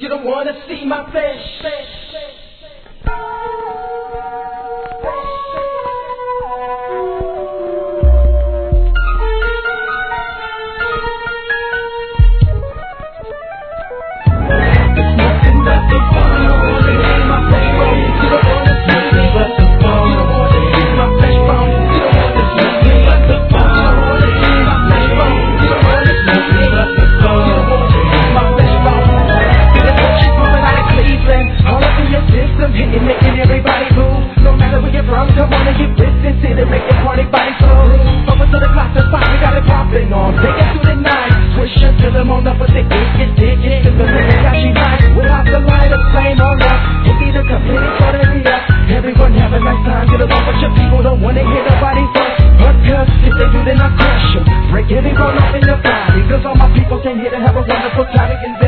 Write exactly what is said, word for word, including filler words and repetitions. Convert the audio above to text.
You don't wanna see my face. Everyone have a nice time, get along, but your people don't wanna hear nobody fuss. But cause if they do, then I crush 'em, break everyone up in the body. Cause all my people came here to have a wonderful time.